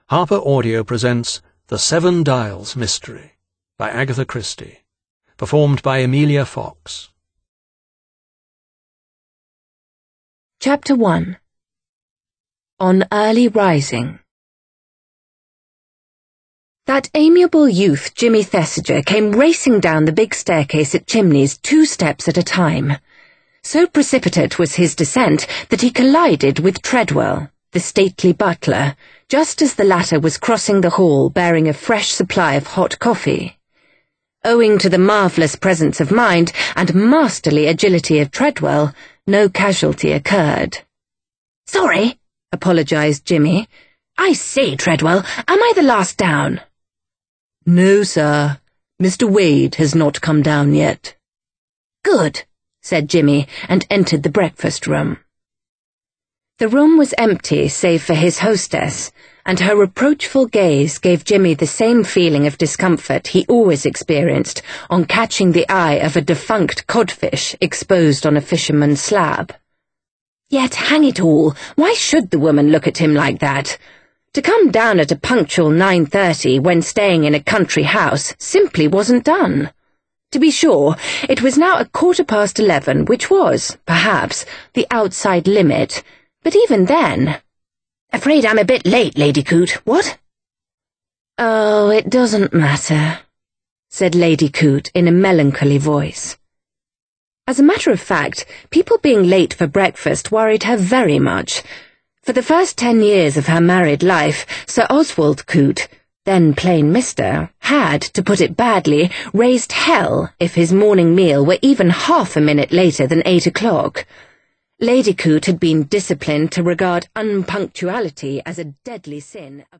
Harper Audio presents The Seven Dials Mystery by Agatha Christie, performed by Emilia Fox. Chapter 1. On Early Rising. That amiable youth, Jimmy Thesiger, came racing down the big staircase at Chimneys 2 steps at a time. So precipitate was his descent that he collided with Treadwell, the stately butler, just as the latter was crossing the hall bearing a fresh supply of hot coffee. Owing to the marvellous presence of mind and masterly agility of Treadwell, no casualty occurred. "Sorry," apologised Jimmy. "I say, Treadwell, am I the last down?" "No, sir. Mr. Wade has not come down yet." "Good," said Jimmy, and entered the breakfast room. The room was empty save for his hostess, and her reproachful gaze gave Jimmy the same feeling of discomfort he always experienced on catching the eye of a defunct codfish exposed on a fisherman's slab. Yet, hang it all, why should the woman look at him like that? To come down at a punctual 9:30 when staying in a country house simply wasn't done. To be sure, it was now 11:15, which was, perhaps, the outside limit, but even then— "Afraid I'm a bit late, Lady Coote, what?" "Oh, it doesn't matter," said Lady Coote in a melancholy voice. As a matter of fact, people being late for breakfast worried her very much. For the first 10 years of her married life, Sir Oswald Coote, then plain Mr., had, to put it badly, raised hell if his morning meal were even half a minute later than 8 o'clock. Lady Coote had been disciplined to regard unpunctuality as a deadly sin.